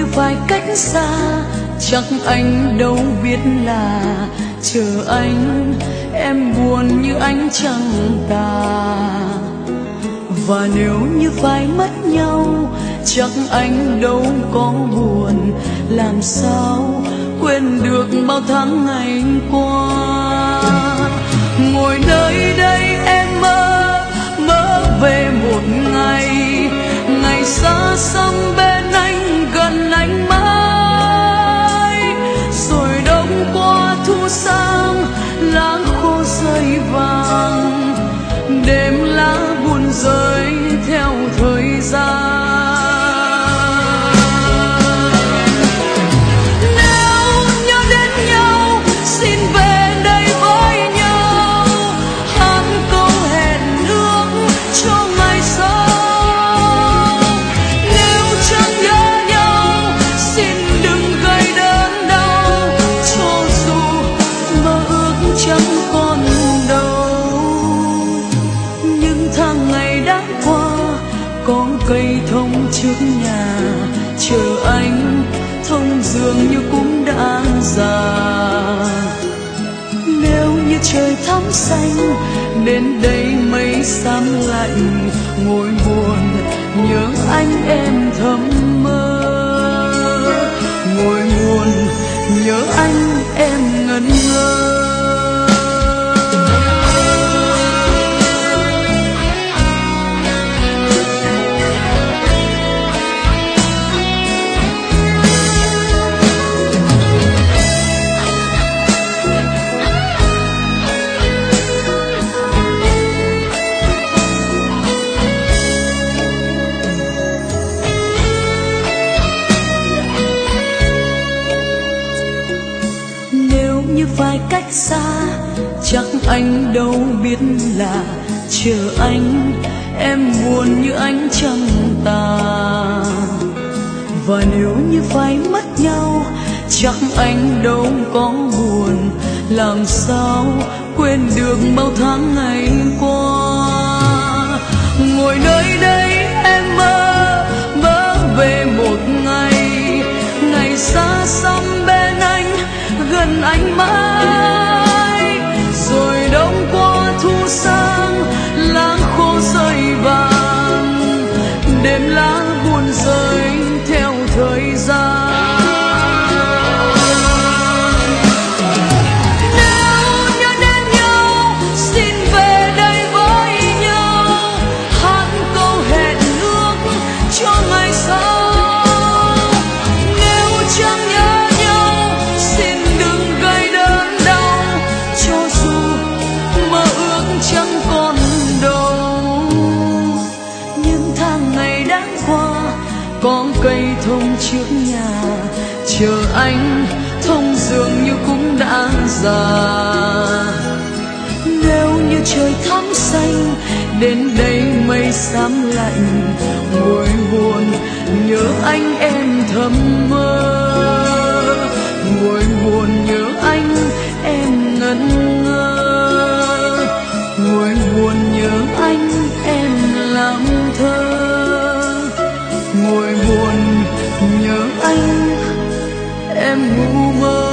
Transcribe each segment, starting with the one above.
phải cách xa, chắc anh đâu biết là chờ anh em buồn như ánh trăng tà. Và nếu như phải mất nhau, chắc anh đâu có buồn, làm sao quên được bao tháng ngày qua. Ngồi nơi đây em mơ về một ngày, ngày xa xăm bên anh gần anh mãi. Rồi đông qua thu sang, lá khô rơi vàng, đêm lá buồn rơi theo thời gian. Cây thông trước nhà chờ anh, thông dường như cũng đã già. Nếu như trời thắm xanh, đến đây mây xám lạnh, ngồi buồn nhớ anh em thầm mơ. Ngồi buồn nhớ anh em ngẩn ngơ. Phải cách xa, chắc anh đâu biết là chờ anh em buồn như ánh trăng tà. Và nếu như phải mất nhau, chắc anh đâu có buồn, làm sao quên được bao tháng ngày qua. Ngồi nơi đây em mơ về một ngày, ngày xa xăm bên anh gần anh mãi. Rồi đông qua thu sang, lá khô rơi vàng, đêm lá buồn rơi theo thời gian. Nếu nhớ đến nhau, xin về đây với nhau, hát câu hẹn ước cho ngày sau. Nếu chẳng nhớ nhau, xin đừng gây đớn đau, cho dù mơ ước chẳng còn đâu. Những tháng ngày đã qua, có cây thông trước nhà chờ anh, thông dường như cũng đã già. Nếu như trời thắm xanh, đến đây mây xám lạnh, ngồi buồn nhớ anh em thầm mơ. Ngồi buồn nhớ anh em ngẩn ngơ, ngồi buồn nhớ anh em làm thơ. Ngồi buồn nhớ anh em ngu mơ.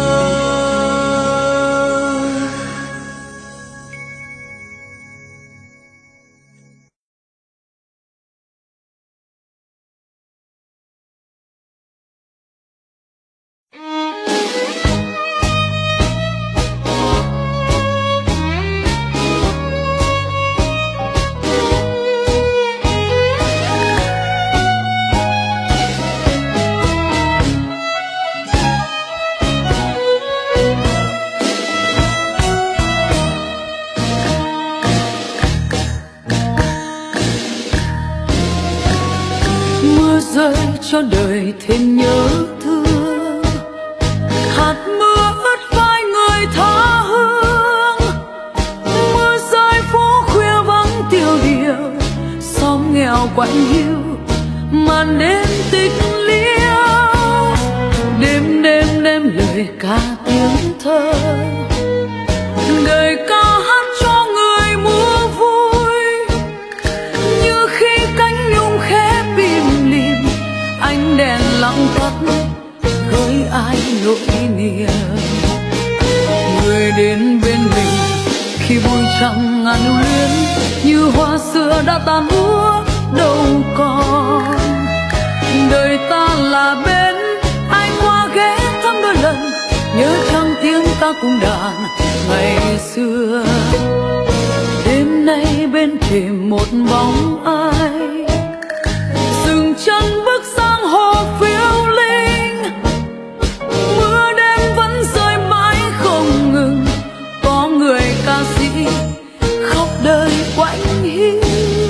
Rơi cho đời thêm nhớ thương, hạt mưa ướt vai người tha hương. Mưa rơi phố khuya vắng tiêu điều, xóm nghèo quạnh hiu, màn đêm tịch liêu. Đêm đêm đêm lời ca tiếng thơ, đời ca hát cho người mua vui. Như khi cánh nhung khép im lìm, ánh đèn lặng tắt với ai nỗi niềm. Người đến bên mình khi vui chẳng ngàn lưu luyến, như hoa xưa đã tàn úa đâu còn. Đời ta là bên ai qua ghé thăm đôi lần, nhớ chăng tiếng ca cung đàn ngày xưa. Đêm nay bên thềm một bóng ai dừng chân bước sang hồ phiêu linh. Mưa đêm vẫn rơi mãi không ngừng, có người ca sĩ khóc đời quạnh hiu.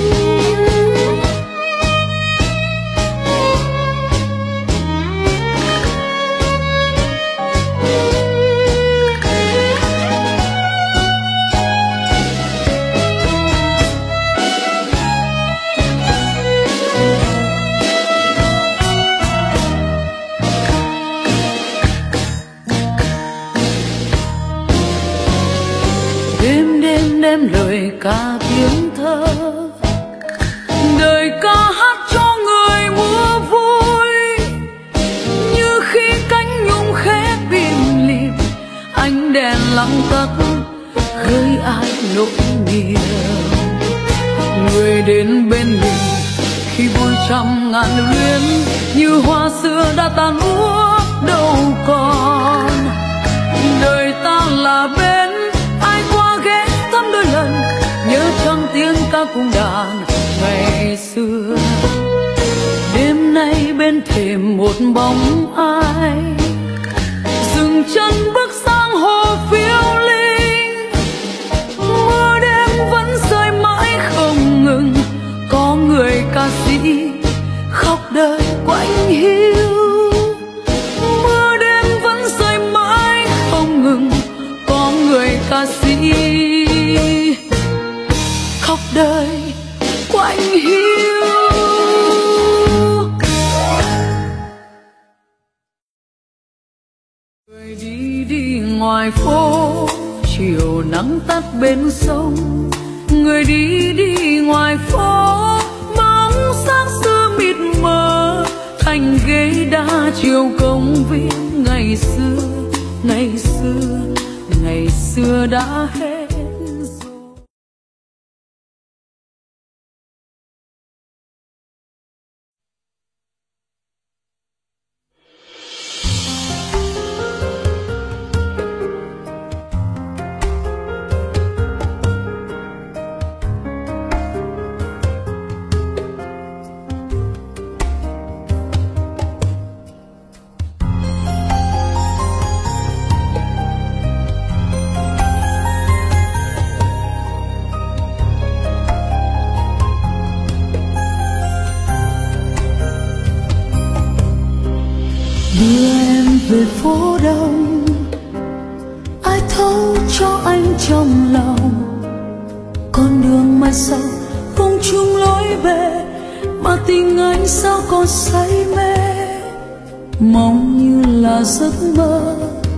Đêm lời ca tiếng thơ, đời ca hát cho người mua vui. Như khi cánh nhung khẽ im lìm, ánh đèn lặng tắt gửi ai nỗi niềm. Người đến bên mình khi vui trăm ngàn lưu luyến, như hoa xưa đã tàn úa đâu còn. Đời ta là bên ai qua ghé thăm đôi lần, nhớ chăng tiếng ca cung đàn ngày xưa. Đêm nay bên thềm một bóng ai dừng chân bước sang hồ phiêu linh. Mưa đêm vẫn rơi mãi không ngừng, có người ca sĩ khóc đời quạnh hiu. Mưa đêm vẫn rơi mãi không ngừng, có người ca sĩ khóc đời quạnh hiu. Người đi đi ngoài phố, chiều nắng tắt bên sông. Người đi đi ngoài phố, bóng sáng xưa mịt mờ thành ghế đá chiều công viên. Ngày xưa, ngày xưa, ngày xưa đã hết. Đưa em về phố đông, ai thấu cho anh trong lòng. Con đường mai sau không chung lối về, mà tình anh sao còn say mê. Mong như là giấc mơ,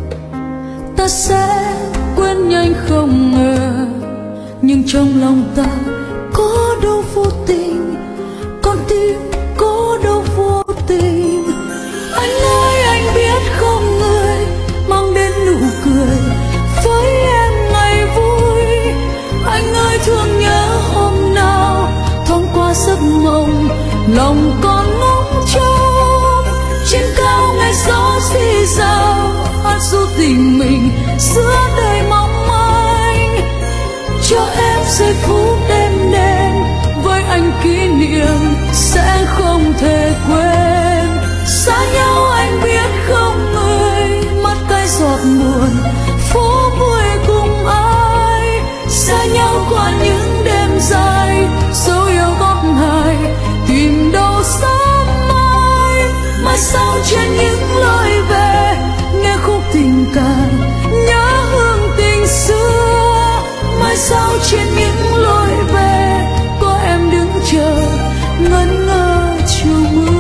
ta sẽ quên nhanh không ngờ. Nhưng trong lòng ta có đâu vô tình, con tim có đâu vô tình. Anh ơi anh biết không, người mang đến nụ cười với em ngày vui. Anh ơi thương nhớ hôm nào thoáng qua giấc mộng, lòng còn ngóng trông. Trên cao ngày gió rì rào hát ru tình mình giữa đời mong manh. Cho em giây phút đêm đen với anh, kỷ niệm sẽ không thể quên. Xa nhau anh biết không người, mắt cay giọt buồn phố vui cùng ai. Xa nhau qua những đêm dài, dấu yêu gót hài tìm đâu sớm mai. Mai sau trên những lối về, nghe khúc tình cảm nhớ hương tình xưa. Mai sau trên những lối về, có em đứng chờ ngẩn ngơ chiều mưa.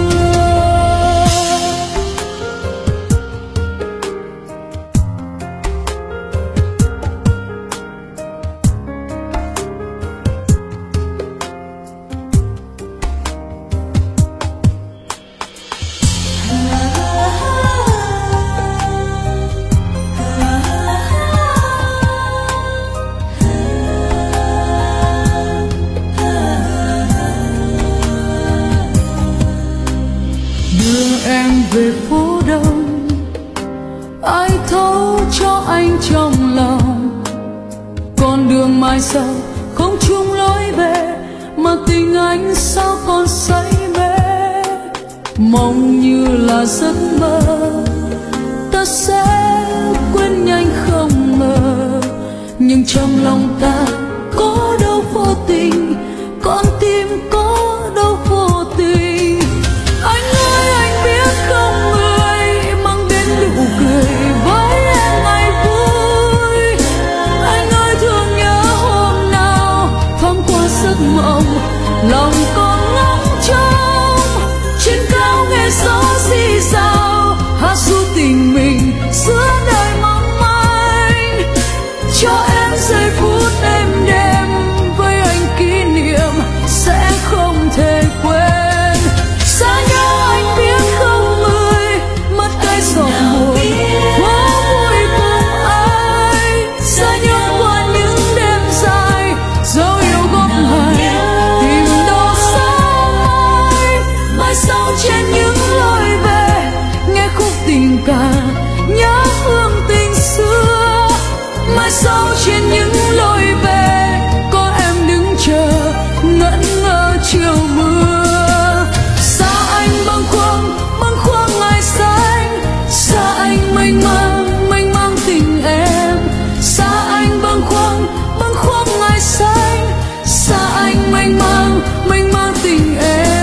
phố đông, ai thấu cho anh trong lòng. Con đường mai sau không chung lối về, mà tình anh sao còn say mê. Mong như là giấc mơ, ta sẽ quên nhanh không ngờ. Nhưng trong lòng ta có đâu vô tình, con tim có đâu vô tình. Anh ơi anh biết không, người mang đến nụ cười với em ngày vui. Anh ơi thương nhớ hôm nào thoáng qua giấc mộng, lòng còn ngóng trông. Trên cao nghe gió rì rào hát ru tình mình giữa đời mong manh. Cho em giây phút êm đềm với anh, kỷ niệm sẽ không thể quên. Xa nhau anh biết không người, mất cái giọt buồn quá vui cùng ai. Xa nhau qua những đêm dài, dấu yêu góp ngày tìm đâu sao mai. Mai sau trên những lối về, nghe khúc tình ca nhớ hương tình xưa. Mai sau trên những lối về, có em đứng chờ ngẩn ngơ chiều mưa. Xa anh bâng khuâng ngày xanh, xa anh mênh mang tình em. Xa anh bâng khuâng ngày xanh, xa anh mênh mang tình em.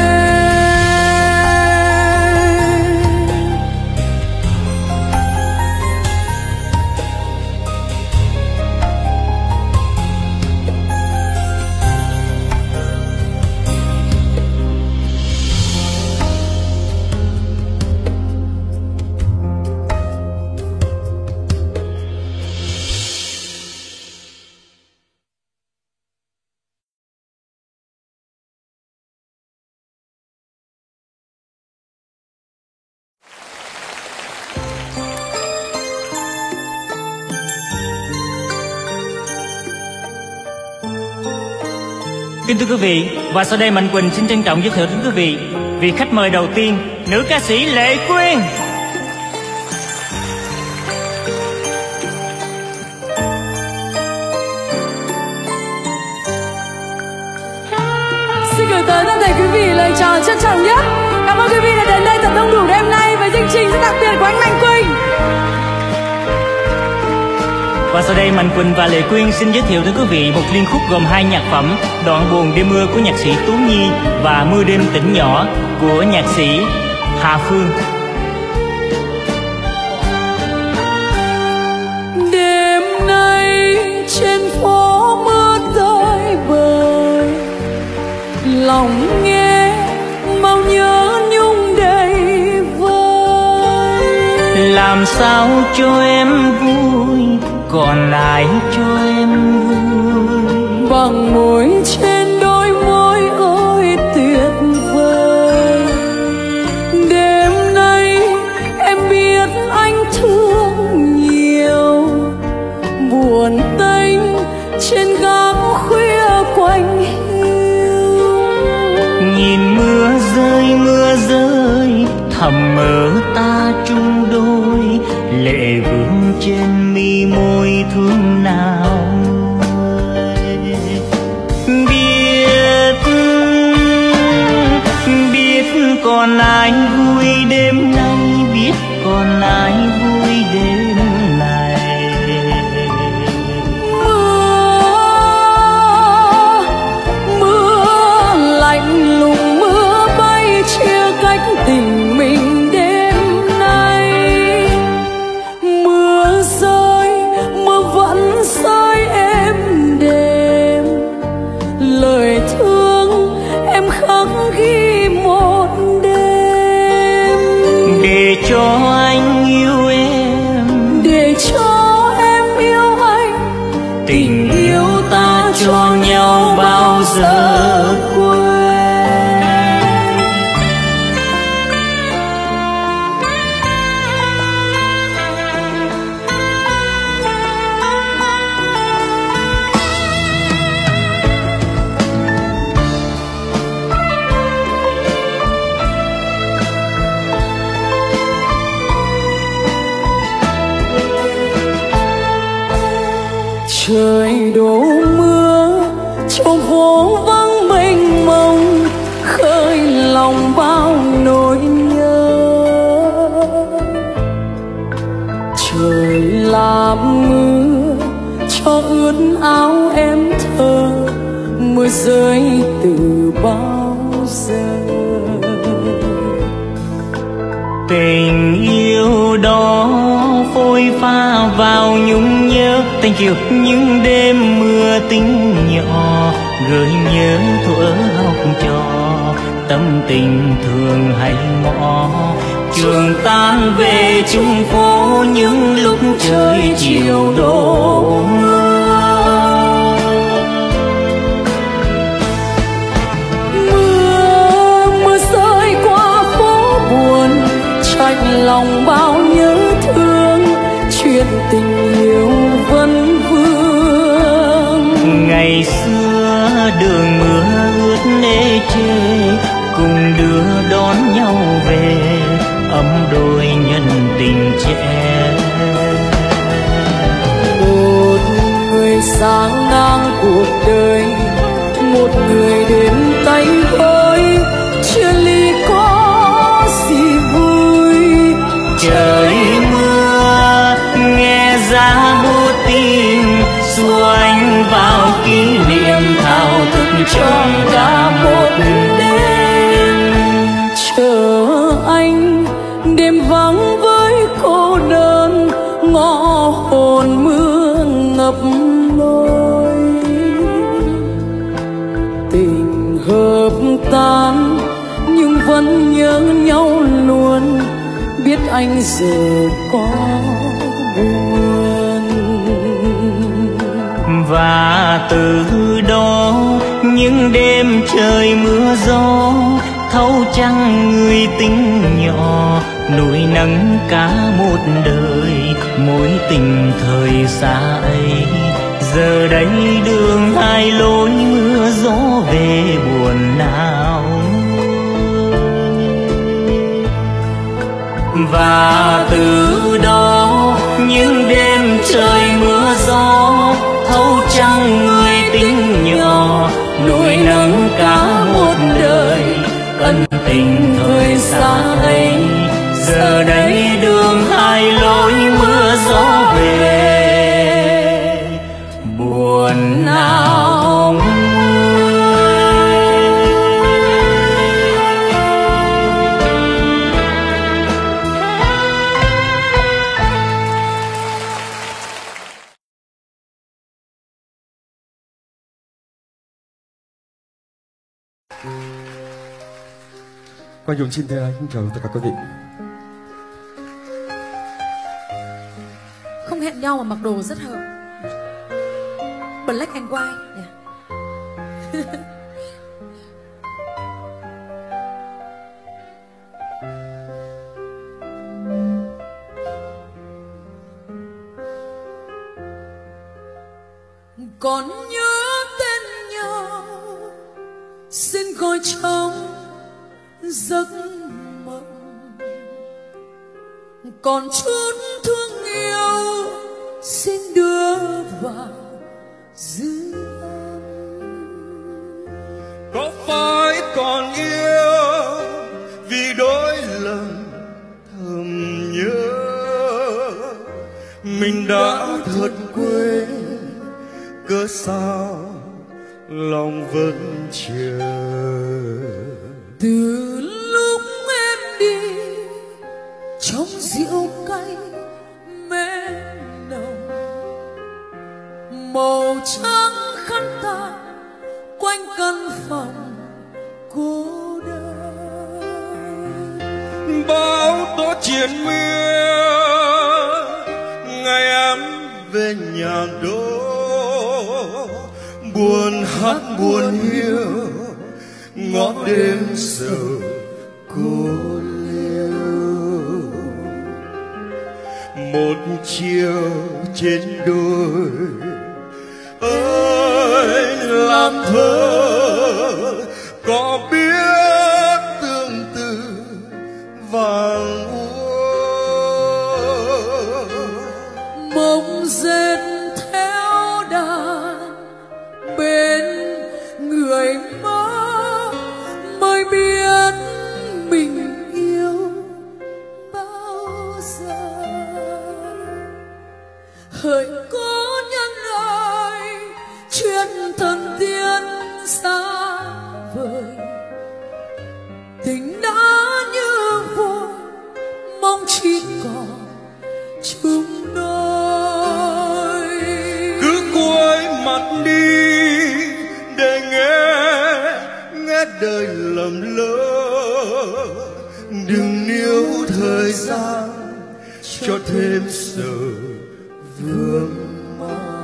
Kính thưa quý vị, và sau đây Mạnh Quỳnh xin trân trọng giới thiệu đến quý vị vị khách mời đầu tiên, nữ ca sĩ Lệ Quyên. Xin gửi tới toàn thể quý vị lời chào trân trọng nhất. Cảm ơn quý vị đã đến đây thật đông đủ đêm nay với chương trình rất đặc biệt của anh Mạnh Quỳnh. Và sau đây Mạnh Quỳnh và Lệ Quyên xin giới thiệu tới quý vị một liên khúc gồm 2 nhạc phẩm: Đoạn buồn đêm mưa của nhạc sĩ Tú Nhi và Mưa đêm tỉnh nhỏ của nhạc sĩ Hà Phương. Đêm nay trên phố mưa tới bời, lòng nghe bao nhớ nhung đầy vơi. Làm sao cho em vui, còn ai cho em vui. Bằng môi trên đôi môi ôi tuyệt vời. Đêm nay em biết anh thương nhiều, buồn tênh trên gác khuya quạnh hiu. Nhìn mưa rơi thầm mơ ta chung đôi, lệ vương trên mi môi thương nào biết còn ai vui đêm nay, biết còn ai vui đêm này. Mưa lạnh lùng, mưa bay chia cách tình mình đêm nay. Mưa vẫn rơi êm đềm, lời thương em khắc ghi một đêm. Để cho anh yêu trời đổ mưa trong phố vắng mênh mông, khơi lòng bao nỗi nhớ. Trời làm mưa cho ướt áo em thơ, mưa rơi từ bao giờ. Tình yêu đó phôi pha vào nhung nhớ, tình kiều những đêm mưa tính nhỏ, gợi nhớ thuở học trò, tâm tình thường hay ngõ. Trường tan về chung phố những lúc trời chiều đổ mưa rơi qua phố buồn, chạnh lòng bao nhớ thương, chuyện tình yêu vẫn vương. Ngày xưa đường mưa ướt ê chê, cùng đưa đón nhau về, ấm đôi nhân tình trẻ. Một người sáng ngang cuộc đời, một người đến tay với, chia ly có gì vui. Trời mưa nghe giá buốt tim, xua anh vào kỷ niệm thao thức trong cả một đêm. Chờ anh đêm vắng với cô đơn, ngõ hồn mưa ngập lối. Tình hợp tan nhưng vẫn nhớ nhau luôn, biết anh giờ có buồn. Và từ đó những đêm trời mưa gió, thấu trăng người tính nhỏ, nuôi nắng cả một đời mối tình thời xa ấy. Giờ đây đường hai lối mưa gió về buồn nào. Và từ đó những đêm trời mưa gió, thấu trăng người tính nhỏ, nuôi nắng cả một đời ân tình thời xa ấy. Giờ đây đường hai lối mưa gió về buồn nào Quang Dũng xin chào tất cả quý vị. Không hẹn nhau mà mặc đồ rất hợp. Black and white. Yeah. Còn nhớ tên nhau, xin gọi trong giấc mộng. Còn chút thương yêu, xin đưa vào dư âm. Có phải còn yêu vì đôi lần thầm nhớ, mình đã thật quên, cớ sao lòng vẫn chờ. Từ lúc em đi trong rượu cay mê nồng, màu trắng khăn tàn quanh căn phòng cô đơn. Bão tố triền miên ngày em về nhà đô, buồn hát buồn hiu ngõ đêm giờ cô liêu. Một chiều trên đôi ơi làm thơ, có biết tương tư vàng úa. Mộng dệt theo giờ. Hỡi cố nhân ơi, chuyện thần tiên xa vời, tình đã như vội, mong chỉ còn chúng đôi. Cứ cúi mặt đi để nghe đời lầm lỡ, đừng níu thời gian cho thêm giờ vương mang.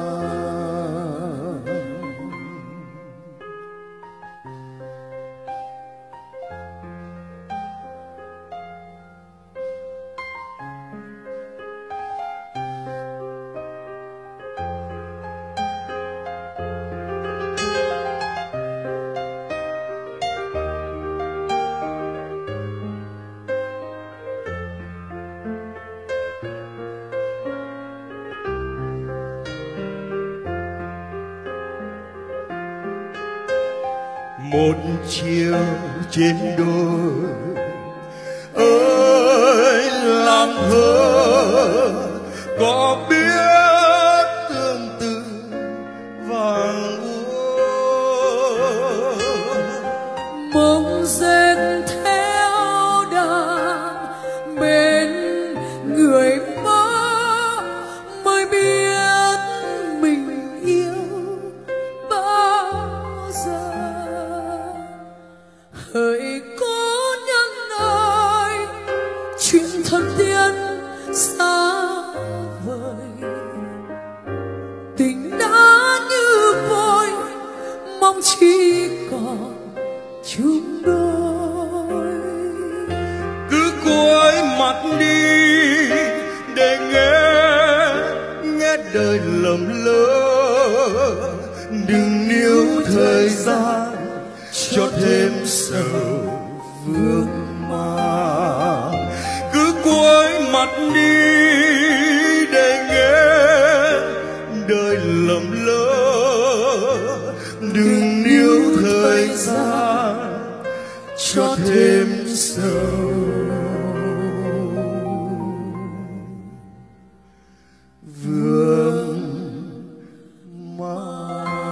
Một chiều trên đồi ơi làm thơ, có biết tương tư vàng úa. Mong dệt theo đàn bên người mơ, mới biết mình yêu bao giờ. Hỡi cố nhân ơi, chuyện thần tiên xa vời, tình đã như vội, mong chỉ còn chúng đôi. Cứ cúi mặt đi để nghe đời lầm lỡ, đừng níu thời gian cho thêm sầu vương mang. Cứ cúi mặt đi để nghe đời lầm lỡ, đừng níu thời gian cho thêm sầu vương mang.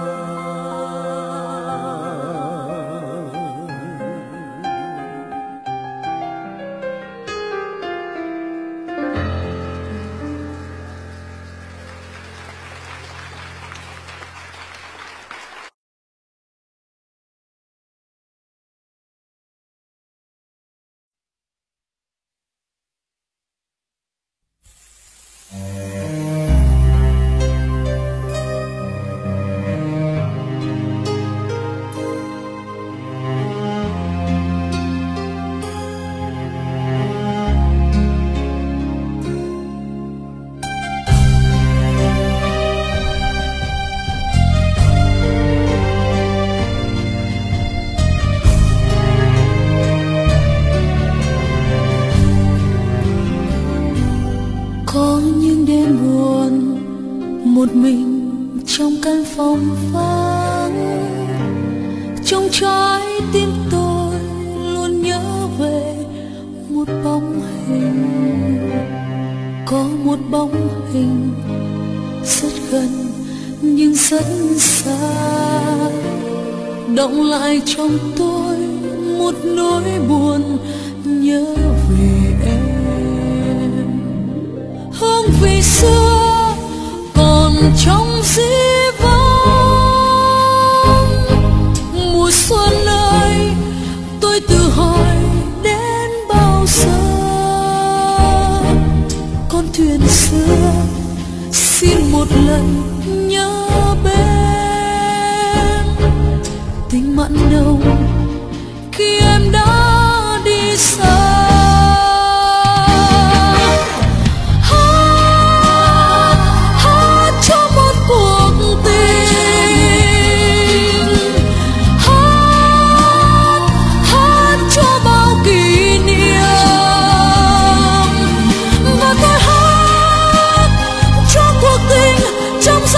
Có những đêm buồn một mình trong căn phòng vắng, trong trái tim tôi luôn nhớ về một bóng hình. Có một bóng hình rất gần nhưng rất xa, động lại trong tôi một nỗi buồn nhớ về em. Hương vị xưa còn trong dĩ vãng, mùa xuân ơi tôi tự hỏi đến bao giờ. Con thuyền xưa xin một lần nhớ bên, tình mặn nồng khi em đã đi xa. Trong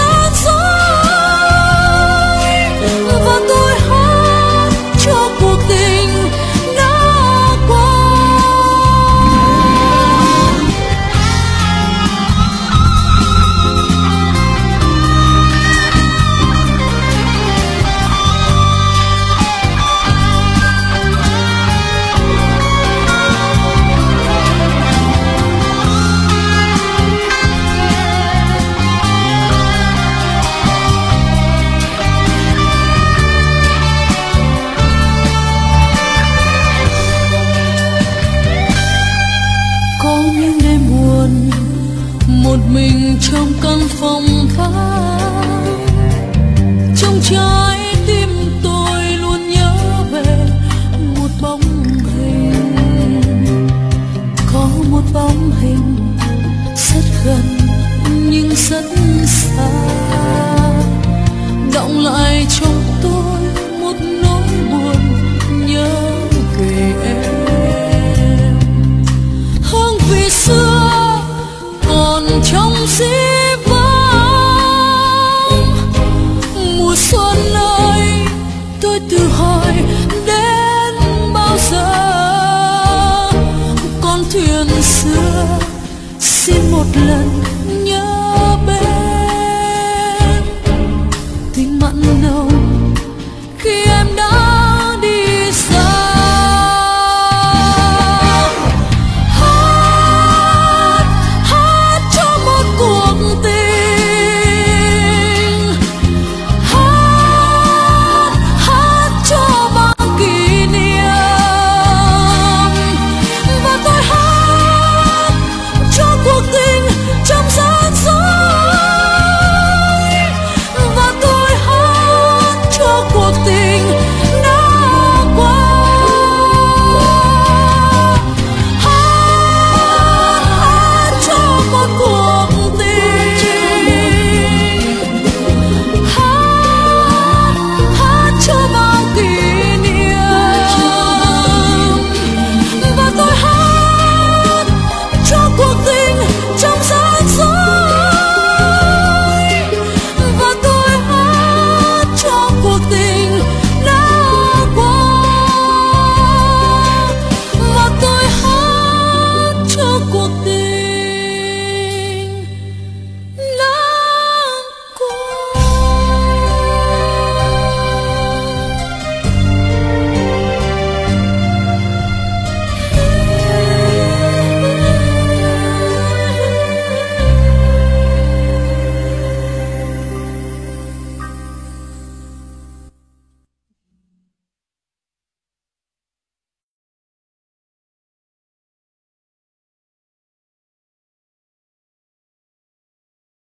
có những đêm buồn một mình trong căn phòng vắng, trong trái tim tôi luôn nhớ về một bóng hình, có một bóng hình rất gần nhưng rất xa, đọng lại trong tôi một nỗi buồn nhớ về em. Hương vị xưa còn trong dĩ vãng, mùa xuân ơi tôi tự hỏi đến bao giờ con thuyền xưa xin một lần nhớ bên.